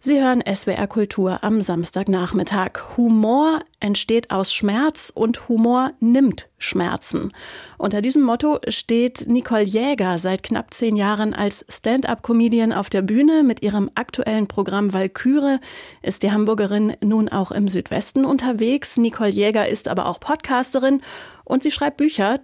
Sie hören SWR Kultur am Samstagnachmittag. Humor entsteht aus Schmerz und Humor nimmt Schmerzen. Unter diesem Motto steht Nicole Jäger seit knapp 10 Jahren als Stand-up-Comedian auf der Bühne. Mit ihrem aktuellen Programm Walküre ist die Hamburgerin nun auch im Südwesten unterwegs. Nicole Jäger ist aber auch Podcasterin und sie schreibt Bücher.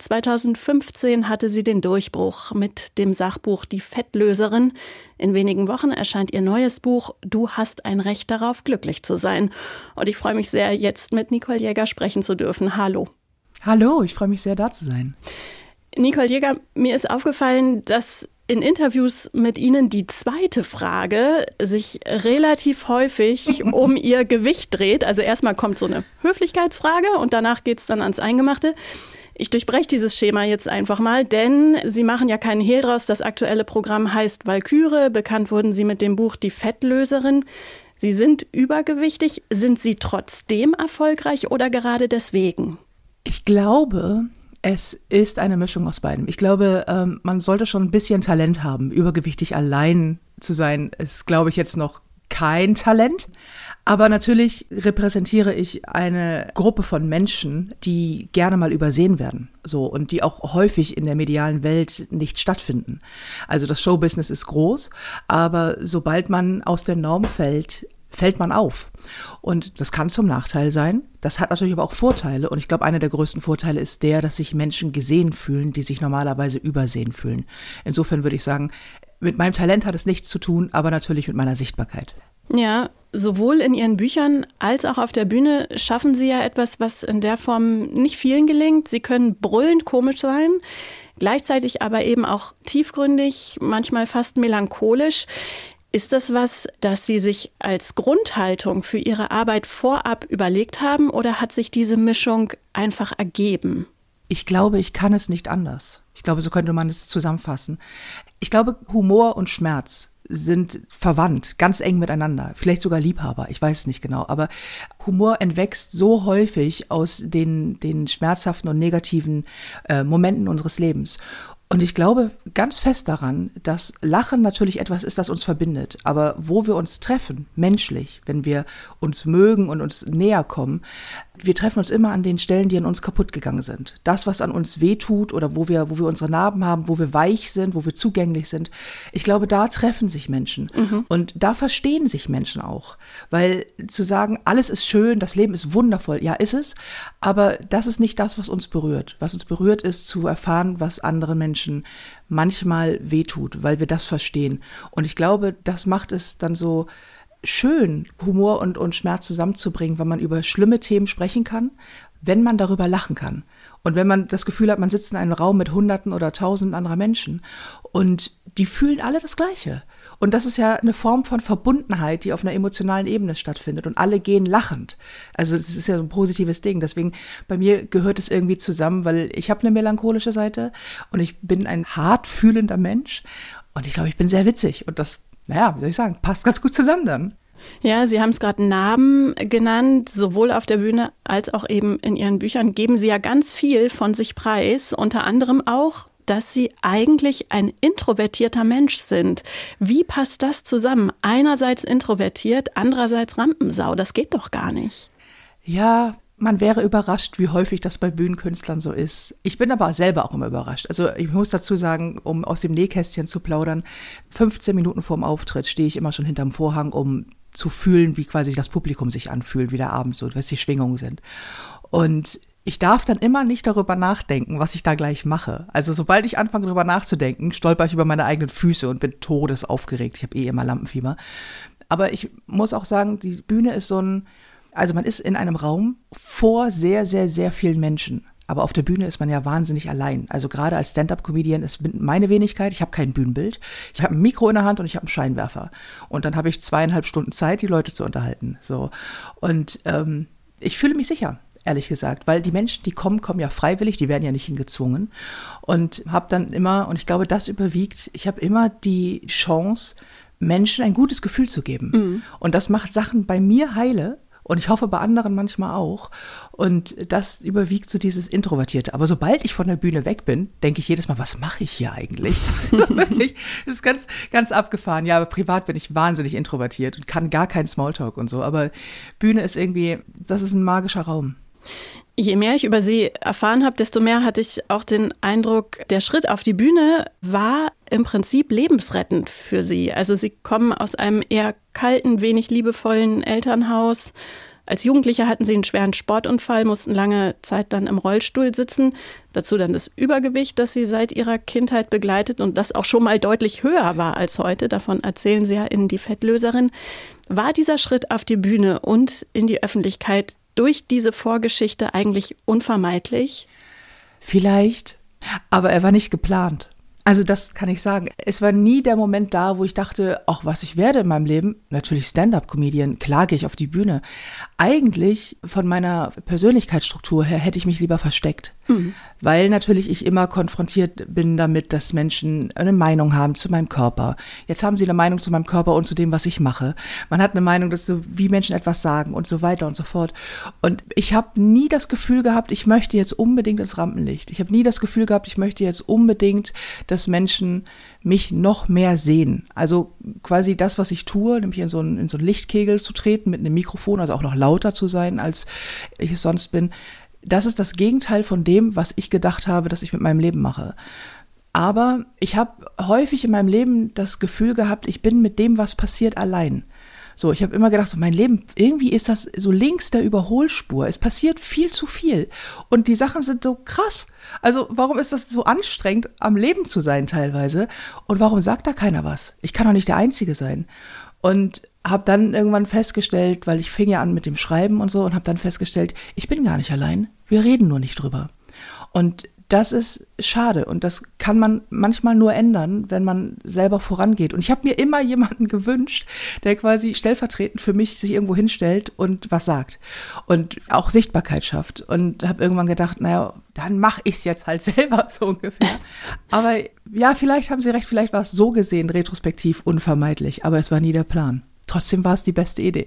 2015 hatte sie den Durchbruch mit dem Sachbuch Die Fettlöserin. In wenigen Wochen erscheint ihr neues Buch Du hast ein Recht darauf, glücklich zu sein. Und ich freue mich sehr, jetzt mit Nicole Jäger sprechen zu dürfen. Hallo. Hallo, ich freue mich sehr, da zu sein. Nicole Jäger, mir ist aufgefallen, dass in Interviews mit Ihnen die zweite Frage sich relativ häufig um Ihr Gewicht dreht. Also erstmal kommt so eine Höflichkeitsfrage und danach geht es dann ans Eingemachte. Ich durchbreche dieses Schema jetzt einfach mal, denn Sie machen ja keinen Hehl draus. Das aktuelle Programm heißt Walküre. Bekannt wurden Sie mit dem Buch Die Fettlöserin. Sie sind übergewichtig. Sind Sie trotzdem erfolgreich oder gerade deswegen? Ich glaube, es ist eine Mischung aus beidem. Ich glaube, man sollte schon ein bisschen Talent haben. Übergewichtig allein zu sein, ist, glaube ich, jetzt noch kein Talent. Aber natürlich repräsentiere ich eine Gruppe von Menschen, die gerne mal übersehen werden. So, und die auch häufig in der medialen Welt nicht stattfinden. Also das Showbusiness ist groß, aber sobald man aus der Norm fällt man auf. Und das kann zum Nachteil sein. Das hat natürlich aber auch Vorteile. Und ich glaube, einer der größten Vorteile ist der, dass sich Menschen gesehen fühlen, die sich normalerweise übersehen fühlen. Insofern würde ich sagen, mit meinem Talent hat es nichts zu tun, aber natürlich mit meiner Sichtbarkeit. Ja, sowohl in Ihren Büchern als auch auf der Bühne schaffen Sie ja etwas, was in der Form nicht vielen gelingt. Sie können brüllend komisch sein, gleichzeitig aber eben auch tiefgründig, manchmal fast melancholisch. Ist das was, das Sie sich als Grundhaltung für Ihre Arbeit vorab überlegt haben oder hat sich diese Mischung einfach ergeben? Ich glaube, ich kann es nicht anders. Ich glaube, so könnte man es zusammenfassen. Ich glaube, Humor und Schmerz sind verwandt, ganz eng miteinander, vielleicht sogar Liebhaber, ich weiß es nicht genau, aber Humor entwächst so häufig aus den schmerzhaften und negativen Momenten unseres Lebens. Und ich glaube ganz fest daran, dass Lachen natürlich etwas ist, das uns verbindet. Aber wo wir uns treffen, menschlich, wenn wir uns mögen und uns näher kommen, wir treffen uns immer an den Stellen, die an uns kaputt gegangen sind. Das, was an uns wehtut oder wo wir unsere Narben haben, wo wir weich sind, wo wir zugänglich sind. Ich glaube, da treffen sich Menschen. Und da verstehen sich Menschen auch. Weil zu sagen, alles ist schön, das Leben ist wundervoll, ja, ist es. Aber das ist nicht das, was uns berührt. Was uns berührt, ist zu erfahren, was andere Menschen manchmal wehtut, weil wir das verstehen. Und ich glaube, das macht es dann so schön, Humor und Schmerz zusammenzubringen, wenn man über schlimme Themen sprechen kann, wenn man darüber lachen kann. Und wenn man das Gefühl hat, man sitzt in einem Raum mit Hunderten oder Tausenden anderer Menschen und die fühlen alle das Gleiche. Und das ist ja eine Form von Verbundenheit, die auf einer emotionalen Ebene stattfindet und alle gehen lachend. Also das ist ja so ein positives Ding. Deswegen bei mir gehört es irgendwie zusammen, weil ich habe eine melancholische Seite und ich bin ein hart fühlender Mensch und ich glaube, ich bin sehr witzig und das, naja, wie soll ich sagen, passt ganz gut zusammen dann. Ja, Sie haben es gerade Narben genannt, sowohl auf der Bühne als auch eben in Ihren Büchern geben Sie ja ganz viel von sich preis, unter anderem auch, dass Sie eigentlich ein introvertierter Mensch sind. Wie passt das zusammen? Einerseits introvertiert, andererseits Rampensau, das geht doch gar nicht. Ja, man wäre überrascht, wie häufig das bei Bühnenkünstlern so ist. Ich bin aber selber auch immer überrascht. Also ich muss dazu sagen, um aus dem Nähkästchen zu plaudern, 15 Minuten vorm Auftritt stehe ich immer schon hinterm Vorhang, um zu fühlen, wie quasi das Publikum sich anfühlt, wie der Abend so, was die Schwingungen sind. Und ich darf dann immer nicht darüber nachdenken, was ich da gleich mache. Also sobald ich anfange, darüber nachzudenken, stolper ich über meine eigenen Füße und bin todesaufgeregt. Ich habe immer Lampenfieber. Aber ich muss auch sagen, die Bühne ist also man ist in einem Raum vor sehr, sehr, sehr vielen Menschen. Aber auf der Bühne ist man ja wahnsinnig allein. Also gerade als Stand-up-Comedian ist meine Wenigkeit, ich habe kein Bühnenbild. Ich habe ein Mikro in der Hand und ich habe einen Scheinwerfer. Und dann habe ich 2,5 Stunden Zeit, die Leute zu unterhalten. So. Und ich fühle mich sicher, ehrlich gesagt, weil die Menschen, die kommen ja freiwillig, die werden ja nicht hingezwungen. Und habe dann immer, und ich glaube, das überwiegt, ich habe immer die Chance, Menschen ein gutes Gefühl zu geben. Und das macht Sachen bei mir heile. Und ich hoffe bei anderen manchmal auch. Und das überwiegt so dieses Introvertierte. Aber sobald ich von der Bühne weg bin, denke ich jedes Mal, was mache ich hier eigentlich? Also wirklich, das ist ganz, ganz abgefahren. Ja, aber privat bin ich wahnsinnig introvertiert und kann gar keinen Smalltalk und so. Aber Bühne ist irgendwie, das ist ein magischer Raum. Je mehr ich über Sie erfahren habe, desto mehr hatte ich auch den Eindruck, der Schritt auf die Bühne war im Prinzip lebensrettend für Sie. Also Sie kommen aus einem eher kalten, wenig liebevollen Elternhaus. Als Jugendliche hatten Sie einen schweren Sportunfall, mussten lange Zeit dann im Rollstuhl sitzen. Dazu dann das Übergewicht, das Sie seit Ihrer Kindheit begleitet und das auch schon mal deutlich höher war als heute. Davon erzählen Sie ja in Die Fettlöserin. War dieser Schritt auf die Bühne und in die Öffentlichkeit durch diese Vorgeschichte eigentlich unvermeidlich? Vielleicht, aber er war nicht geplant. Also das kann ich sagen. Es war nie der Moment da, wo ich dachte, ach, was ich werde in meinem Leben. Natürlich Stand-up-Comedian, klar gehe ich auf die Bühne. Eigentlich von meiner Persönlichkeitsstruktur her hätte ich mich lieber versteckt. Weil natürlich ich immer konfrontiert bin damit, dass Menschen eine Meinung haben zu meinem Körper. Jetzt haben sie eine Meinung zu meinem Körper und zu dem, was ich mache. Man hat eine Meinung dazu, wie Menschen etwas sagen und so weiter und so fort. Und ich habe nie das Gefühl gehabt, ich möchte jetzt unbedingt ins Rampenlicht. Ich habe nie das Gefühl gehabt, ich möchte jetzt unbedingt, dass Menschen mich noch mehr sehen. Also quasi das, was ich tue, nämlich in so einen Lichtkegel zu treten mit einem Mikrofon, also auch noch lauter zu sein, als ich es sonst bin. Das ist das Gegenteil von dem, was ich gedacht habe, dass ich mit meinem Leben mache. Aber ich habe häufig in meinem Leben das Gefühl gehabt, ich bin mit dem, was passiert, allein. So, ich habe immer gedacht, so mein Leben, irgendwie ist das so links der Überholspur. Es passiert viel zu viel. Und die Sachen sind so krass. Also warum ist das so anstrengend, am Leben zu sein teilweise? Und warum sagt da keiner was? Ich kann doch nicht der Einzige sein. Und habe dann irgendwann festgestellt, weil ich fing ja an mit dem Schreiben und so und habe dann festgestellt, ich bin gar nicht allein. Wir reden nur nicht drüber. Und das ist schade und das kann man manchmal nur ändern, wenn man selber vorangeht. Und ich habe mir immer jemanden gewünscht, der quasi stellvertretend für mich sich irgendwo hinstellt und was sagt und auch Sichtbarkeit schafft. Und habe irgendwann gedacht, naja, dann mache ich es jetzt halt selber so ungefähr. Aber ja, vielleicht haben Sie recht, vielleicht war es so gesehen retrospektiv unvermeidlich, aber es war nie der Plan. Trotzdem war es die beste Idee.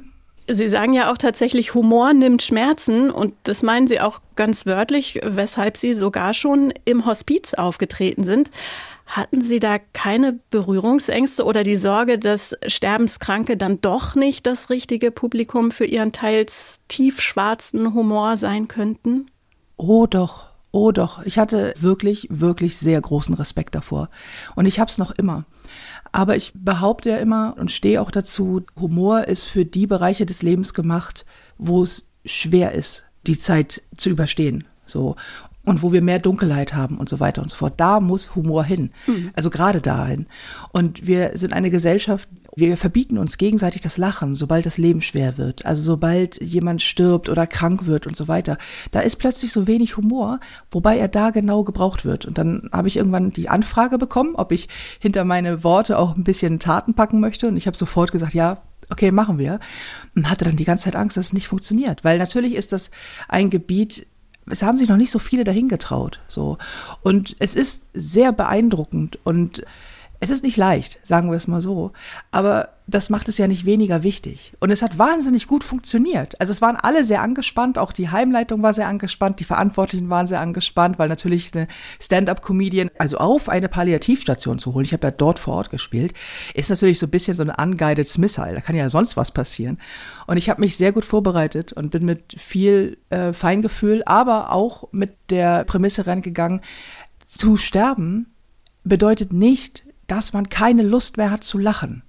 Sie sagen ja auch tatsächlich, Humor nimmt Schmerzen und das meinen Sie auch ganz wörtlich, weshalb Sie sogar schon im Hospiz aufgetreten sind. Hatten Sie da keine Berührungsängste oder die Sorge, dass Sterbenskranke dann doch nicht das richtige Publikum für Ihren teils tiefschwarzen Humor sein könnten? Oh doch. Oh doch, ich hatte wirklich, wirklich sehr großen Respekt davor. Und ich hab's noch immer. Aber ich behaupte ja immer und stehe auch dazu, Humor ist für die Bereiche des Lebens gemacht, wo es schwer ist, die Zeit zu überstehen. So. Und wo wir mehr Dunkelheit haben und so weiter und so fort. Da muss Humor hin. Also gerade dahin. Und wir sind eine Gesellschaft, wir verbieten uns gegenseitig das Lachen, sobald das Leben schwer wird. Also sobald jemand stirbt oder krank wird und so weiter. Da ist plötzlich so wenig Humor, wobei er da genau gebraucht wird. Und dann habe ich irgendwann die Anfrage bekommen, ob ich hinter meine Worte auch ein bisschen Taten packen möchte. Und ich habe sofort gesagt, ja, okay, machen wir. Und hatte dann die ganze Zeit Angst, dass es nicht funktioniert. Weil natürlich ist das ein Gebiet, es haben sich noch nicht so viele dahin getraut, so. Und es ist sehr beeindruckend und es ist nicht leicht, sagen wir es mal so. Aber das macht es ja nicht weniger wichtig. Und es hat wahnsinnig gut funktioniert. Also es waren alle sehr angespannt, auch die Heimleitung war sehr angespannt, die Verantwortlichen waren sehr angespannt, weil natürlich eine Stand-up-Comedian, also auf eine Palliativstation zu holen, ich habe ja dort vor Ort gespielt, ist natürlich so ein bisschen so eine unguided Missile. Da kann ja sonst was passieren. Und ich habe mich sehr gut vorbereitet und bin mit viel Feingefühl, aber auch mit der Prämisse reingegangen, zu sterben bedeutet nicht, dass man keine Lust mehr hat zu lachen.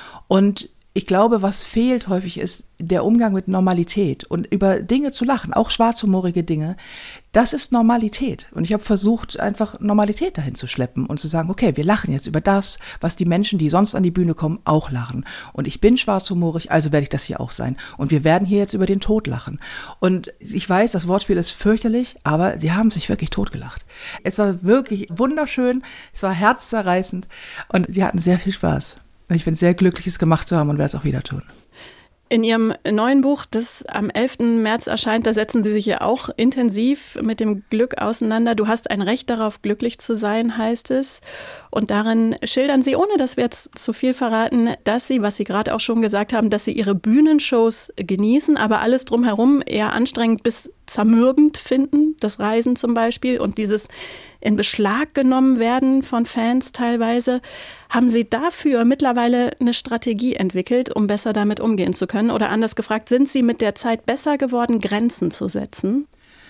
Und ich glaube, was fehlt häufig ist der Umgang mit Normalität und über Dinge zu lachen, auch schwarzhumorige Dinge. Das ist Normalität. Und ich habe versucht, einfach Normalität dahin zu schleppen und zu sagen, okay, wir lachen jetzt über das, was die Menschen, die sonst an die Bühne kommen, auch lachen. Und ich bin schwarzhumorig, also werde ich das hier auch sein. Und wir werden hier jetzt über den Tod lachen. Und ich weiß, das Wortspiel ist fürchterlich, aber sie haben sich wirklich totgelacht. Es war wirklich wunderschön, es war herzzerreißend und sie hatten sehr viel Spaß. Ich bin sehr glücklich, es gemacht zu haben und werde es auch wieder tun. In Ihrem neuen Buch, das am 11. März erscheint, da setzen Sie sich ja auch intensiv mit dem Glück auseinander. Du hast ein Recht darauf, glücklich zu sein, heißt es. Und darin schildern Sie, ohne dass wir jetzt zu viel verraten, dass Sie, was Sie gerade auch schon gesagt haben, dass Sie Ihre Bühnenshows genießen, aber alles drumherum eher anstrengend bis zermürbend finden, das Reisen zum Beispiel und dieses in Beschlag genommen werden von Fans teilweise. Haben Sie dafür mittlerweile eine Strategie entwickelt, um besser damit umgehen zu können? Oder anders gefragt, sind Sie mit der Zeit besser geworden, Grenzen zu setzen?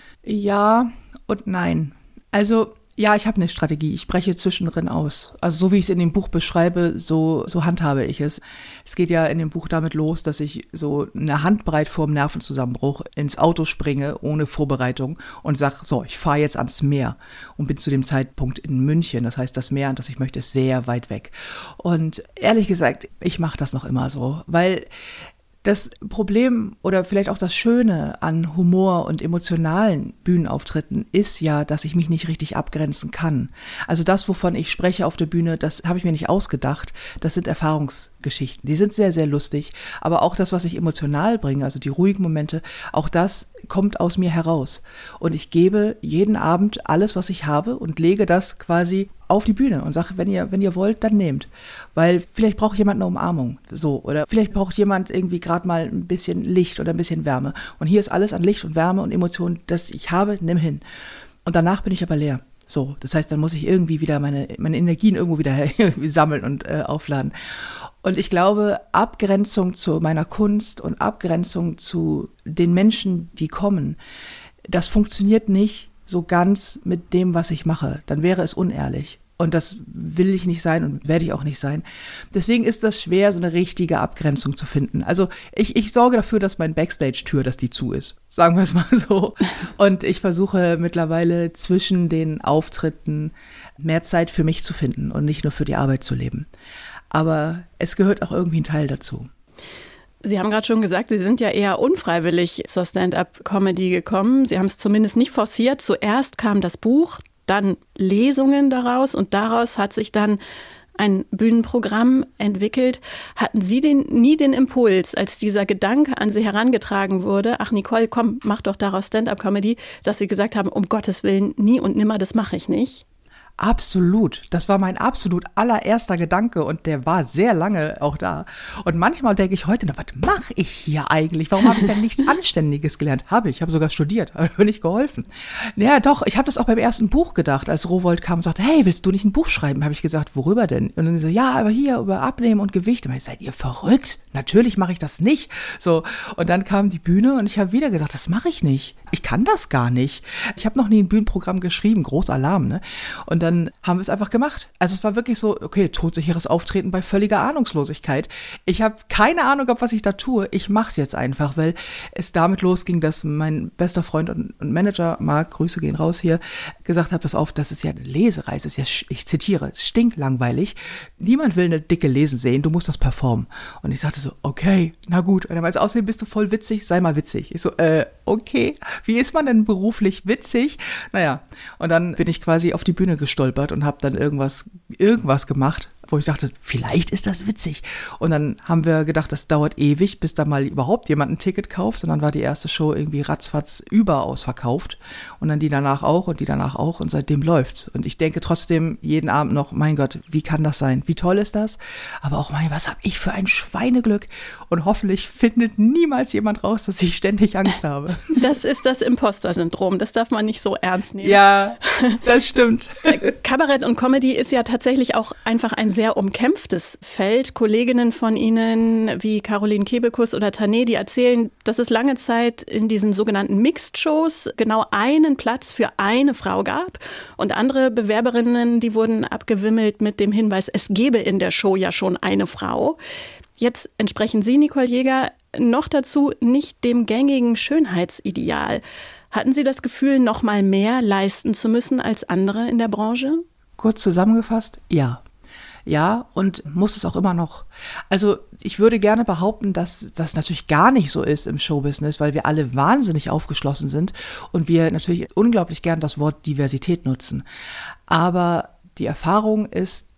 Ja und nein. Also ja, ich habe eine Strategie. Ich breche zwischendrin aus. Also so wie ich es in dem Buch beschreibe, so handhabe ich es. Es geht ja in dem Buch damit los, dass ich so eine Handbreit vorm Nervenzusammenbruch ins Auto springe, ohne Vorbereitung und sage, so, ich fahre jetzt ans Meer und bin zu dem Zeitpunkt in München. Das heißt, das Meer, an das ich möchte, ist sehr weit weg. Und ehrlich gesagt, ich mache das noch immer so, weil das Problem oder vielleicht auch das Schöne an Humor und emotionalen Bühnenauftritten ist ja, dass ich mich nicht richtig abgrenzen kann. Also das, wovon ich spreche auf der Bühne, das habe ich mir nicht ausgedacht. Das sind Erfahrungsgeschichten. Die sind sehr, sehr lustig. Aber auch das, was ich emotional bringe, also die ruhigen Momente, auch das kommt aus mir heraus. Und ich gebe jeden Abend alles, was ich habe und lege das quasi auf die Bühne und sage, wenn ihr wollt, dann nehmt. Weil vielleicht braucht jemand eine Umarmung, so. Oder vielleicht braucht jemand irgendwie gerade mal ein bisschen Licht oder ein bisschen Wärme. Und hier ist alles an Licht und Wärme und Emotionen, das ich habe, nimm hin. Und danach bin ich aber leer. So, das heißt, dann muss ich irgendwie wieder meine Energien irgendwo wieder sammeln und aufladen. Und ich glaube, Abgrenzung zu meiner Kunst und Abgrenzung zu den Menschen, die kommen, das funktioniert nicht so ganz mit dem, was ich mache. Dann wäre es unehrlich. Und das will ich nicht sein und werde ich auch nicht sein. Deswegen ist das schwer, so eine richtige Abgrenzung zu finden. Also ich sorge dafür, dass mein Backstage-Tür, dass die zu ist. Sagen wir es mal so. Und ich versuche mittlerweile zwischen den Auftritten mehr Zeit für mich zu finden und nicht nur für die Arbeit zu leben. Aber es gehört auch irgendwie ein Teil dazu. Sie haben gerade schon gesagt, Sie sind ja eher unfreiwillig zur Stand-up-Comedy gekommen. Sie haben es zumindest nicht forciert. Zuerst kam das Buch, dann Lesungen daraus und daraus hat sich dann ein Bühnenprogramm entwickelt. Hatten Sie nie den Impuls, als dieser Gedanke an Sie herangetragen wurde, ach Nicole, komm, mach doch daraus Stand-up-Comedy, dass Sie gesagt haben, um Gottes Willen, nie und nimmer, das mache ich nicht? Absolut. Das war mein absolut allererster Gedanke und der war sehr lange auch da. Und manchmal denke ich heute, na, was mache ich hier eigentlich? Warum habe ich denn nichts Anständiges gelernt? Ich habe sogar studiert, aber mir nicht geholfen. Naja, doch, ich habe das auch beim ersten Buch gedacht, als Rowohlt kam und sagte, hey, willst du nicht ein Buch schreiben? Habe ich gesagt, worüber denn? Und dann so, ja, aber hier über Abnehmen und Gewicht. Und ich, seid ihr verrückt? Natürlich mache ich das nicht. So, und dann kam die Bühne und ich habe wieder gesagt, das mache ich nicht. Ich kann das gar nicht. Ich habe noch nie ein Bühnenprogramm geschrieben, Großalarm, ne? Und dann haben wir es einfach gemacht. Also es war wirklich so, okay, todsicheres Auftreten bei völliger Ahnungslosigkeit. Ich habe keine Ahnung, was ich da tue. Ich mache es jetzt einfach, weil es damit losging, dass mein bester Freund und Manager, Marc, Grüße gehen raus hier, gesagt hat, pass auf, das ist ja eine Lesereise, ist ja, ich zitiere, stinklangweilig. Niemand will eine dicke Lesen sehen, du musst das performen. Und ich sagte so, okay, na gut. Und er meinte, außerdem bist du voll witzig, sei mal witzig. Ich so, okay, wie ist man denn beruflich witzig? Naja, und dann bin ich quasi auf die Bühne gestolpert und habe dann irgendwas gemacht, wo ich dachte, vielleicht ist das witzig. Und dann haben wir gedacht, das dauert ewig, bis da mal überhaupt jemand ein Ticket kauft. Und dann war die erste Show irgendwie ratzfatz überausverkauft. Und dann die danach auch und die danach auch. Und seitdem läuft's. Und ich denke trotzdem jeden Abend noch, mein Gott, wie kann das sein? Wie toll ist das? Aber auch, was habe ich für ein Schweineglück? Und hoffentlich findet niemals jemand raus, dass ich ständig Angst habe. Das ist das Imposter-Syndrom. Das darf man nicht so ernst nehmen. Ja, das stimmt. Kabarett und Comedy ist ja tatsächlich auch einfach ein sehr umkämpftes Feld. Kolleginnen von Ihnen wie Caroline Kebekus oder Tané, die erzählen, dass es lange Zeit in diesen sogenannten Mixed-Shows genau einen Platz für eine Frau gab. Und andere Bewerberinnen, die wurden abgewimmelt mit dem Hinweis, es gebe in der Show ja schon eine Frau. Jetzt entsprechen Sie, Nicole Jäger, noch dazu nicht dem gängigen Schönheitsideal. Hatten Sie das Gefühl, noch mal mehr leisten zu müssen als andere in der Branche? Kurz zusammengefasst, ja. Ja, und muss es auch immer noch. Also ich würde gerne behaupten, dass das natürlich gar nicht so ist im Showbusiness, weil wir alle wahnsinnig aufgeschlossen sind und wir natürlich unglaublich gern das Wort Diversität nutzen. Aber die Erfahrung ist,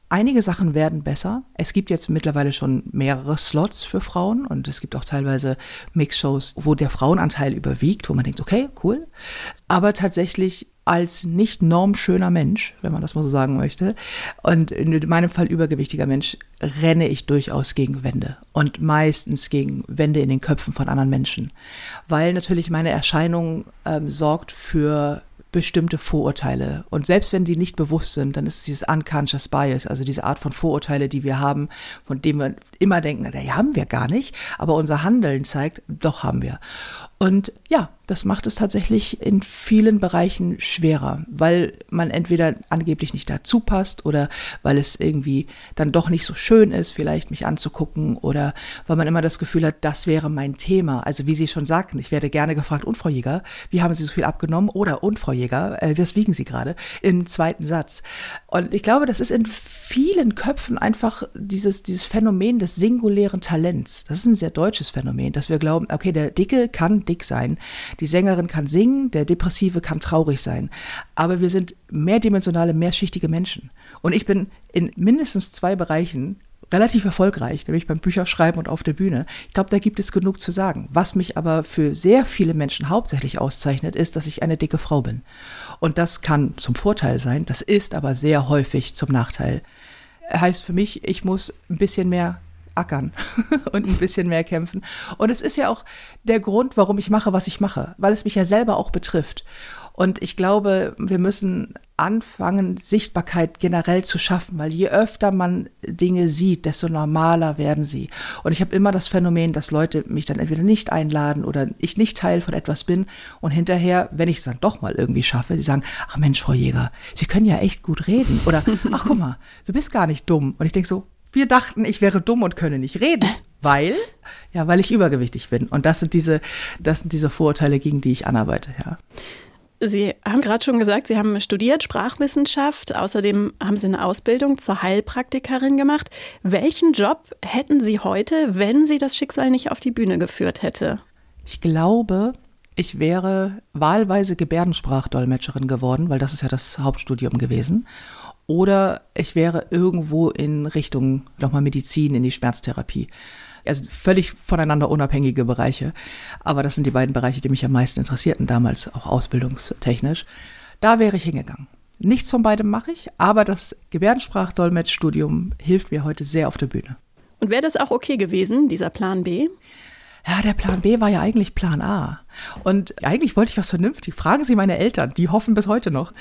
Einige Sachen werden besser. Es gibt jetzt mittlerweile schon mehrere Slots für Frauen und es gibt auch teilweise Mixshows, wo der Frauenanteil überwiegt, wo man denkt, okay, cool. Aber tatsächlich als nicht normschöner Mensch, wenn man das mal so sagen möchte, und in meinem Fall übergewichtiger Mensch, renne ich durchaus gegen Wände und meistens gegen Wände in den Köpfen von anderen Menschen, weil natürlich meine Erscheinung sorgt für bestimmte Vorurteile. Und selbst wenn die nicht bewusst sind, dann ist es dieses unconscious bias, also diese Art von Vorurteile, die wir haben, von denen wir immer denken, die haben wir gar nicht, aber unser Handeln zeigt, doch haben wir. Und ja, das macht es tatsächlich in vielen Bereichen schwerer, weil man entweder angeblich nicht dazu passt oder weil es irgendwie dann doch nicht so schön ist, vielleicht mich anzugucken oder weil man immer das Gefühl hat, das wäre mein Thema. Also wie Sie schon sagten, ich werde gerne gefragt, und Frau Jäger, wie haben Sie so viel abgenommen? Oder, und Frau Jäger, was wiegen Sie gerade? Im zweiten Satz. Und ich glaube, das ist in vielen Köpfen einfach dieses Phänomen des singulären Talents. Das ist ein sehr deutsches Phänomen, dass wir glauben, okay, der Dicke kann dick sein, die Sängerin kann singen, der Depressive kann traurig sein. Aber wir sind mehrdimensionale, mehrschichtige Menschen. Und ich bin in mindestens 2 Bereichen relativ erfolgreich, nämlich beim Bücherschreiben und auf der Bühne. Ich glaube, da gibt es genug zu sagen. Was mich aber für sehr viele Menschen hauptsächlich auszeichnet, ist, dass ich eine dicke Frau bin. Und das kann zum Vorteil sein, das ist aber sehr häufig zum Nachteil. Heißt für mich, ich muss ein bisschen mehr ackern und ein bisschen mehr kämpfen. Und es ist ja auch der Grund, warum ich mache, was ich mache, weil es mich ja selber auch betrifft. Und ich glaube, wir müssen anfangen, Sichtbarkeit generell zu schaffen, weil je öfter man Dinge sieht, desto normaler werden sie. Und ich habe immer das Phänomen, dass Leute mich dann entweder nicht einladen oder ich nicht Teil von etwas bin und hinterher, wenn ich es dann doch mal irgendwie schaffe, sie sagen, ach Mensch, Frau Jäger, Sie können ja echt gut reden. Oder, ach guck mal, du bist gar nicht dumm. Und ich denke so, wir dachten, ich wäre dumm und könne nicht reden, weil ich übergewichtig bin. Und das sind diese Vorurteile, gegen die ich anarbeite, ja. Sie haben gerade schon gesagt, Sie haben studiert Sprachwissenschaft. Außerdem haben Sie eine Ausbildung zur Heilpraktikerin gemacht. Welchen Job hätten Sie heute, wenn Sie das Schicksal nicht auf die Bühne geführt hätte? Ich glaube, ich wäre wahlweise Gebärdensprachdolmetscherin geworden, weil das ist ja das Hauptstudium gewesen. Oder ich wäre irgendwo in Richtung nochmal Medizin, in die Schmerztherapie. Also völlig voneinander unabhängige Bereiche. Aber das sind die beiden Bereiche, die mich am meisten interessierten, damals auch ausbildungstechnisch. Da wäre ich hingegangen. Nichts von beidem mache ich, aber das Gebärdensprachdolmetschstudium hilft mir heute sehr auf der Bühne. Und wäre das auch okay gewesen, dieser Plan B? Ja, der Plan B war ja eigentlich Plan A. Und eigentlich wollte ich was vernünftig. Fragen Sie meine Eltern, die hoffen bis heute noch.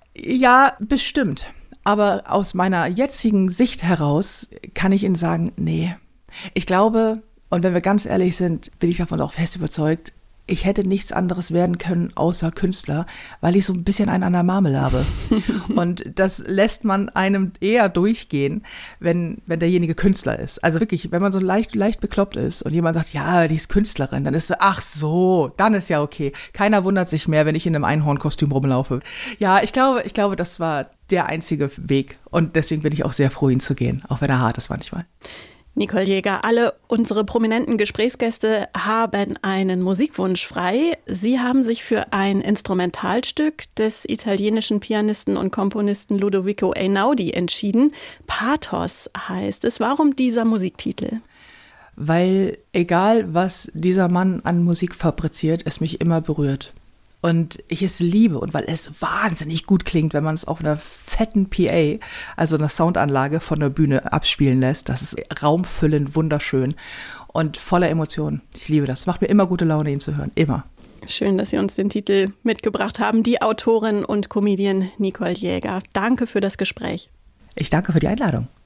Ja, bestimmt. Aber aus meiner jetzigen Sicht heraus kann ich Ihnen sagen, nee. Ich glaube, und wenn wir ganz ehrlich sind, bin ich davon auch fest überzeugt, ich hätte nichts anderes werden können außer Künstler, weil ich so ein bisschen einen an der Marmel habe. Und das lässt man einem eher durchgehen, wenn derjenige Künstler ist. Also wirklich, wenn man so leicht bekloppt ist und jemand sagt, ja, die ist Künstlerin, dann ist so, ach so, dann ist ja okay. Keiner wundert sich mehr, wenn ich in einem Einhornkostüm rumlaufe. Ja, ich glaube, das war der einzige Weg. Und deswegen bin ich auch sehr froh, ihn zu gehen, auch wenn er hart ist manchmal. Nicole Jäger, alle unsere prominenten Gesprächsgäste haben einen Musikwunsch frei. Sie haben sich für ein Instrumentalstück des italienischen Pianisten und Komponisten Ludovico Einaudi entschieden. Pathos heißt es. Warum dieser Musiktitel? Weil egal, was dieser Mann an Musik fabriziert, es mich immer berührt. Und ich es liebe und weil es wahnsinnig gut klingt, wenn man es auf einer fetten PA, also einer Soundanlage von der Bühne abspielen lässt. Das ist raumfüllend, wunderschön und voller Emotionen. Ich liebe das. Es macht mir immer gute Laune, ihn zu hören. Immer. Schön, dass Sie uns den Titel mitgebracht haben. Die Autorin und Comedian Nicole Jäger. Danke für das Gespräch. Ich danke für die Einladung.